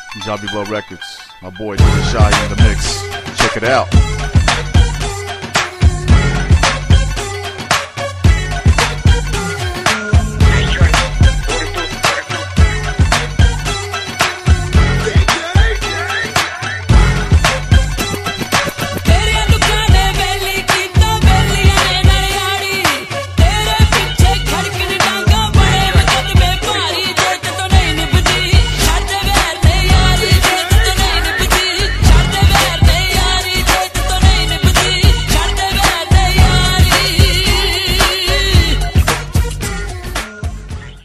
Jobby Blow Records. My boy Shy in the mix. Check it out.